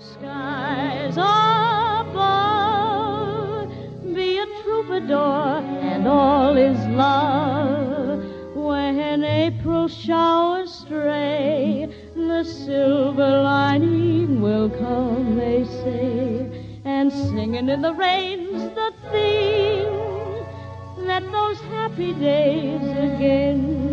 Skies above, be a troubadour, and all is love. When April showers stray, the silver lining will come, they say, and singing in the rain's the thing that those happy days again